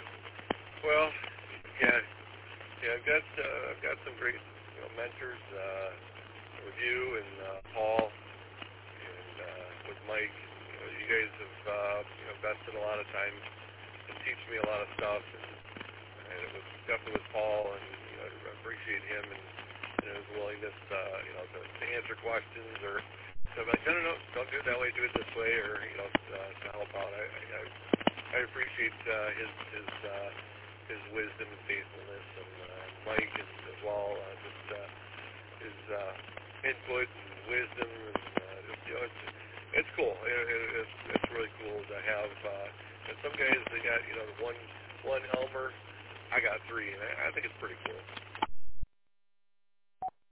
Well, yeah, yeah. I've got some great mentors with you and Paul and with Mike. You guys have invested a lot of time to teach me a lot of stuff, and it was definitely with Paul, and I appreciate him and his willingness, to answer questions or to be like, no, don't do it that way, do it this way, or to help out. I appreciate his wisdom and faithfulness, and Mike as well, just his input and wisdom, and it's cool. It's really cool to have. And some guys they got the one Elmer, I got three, and I think it's pretty cool.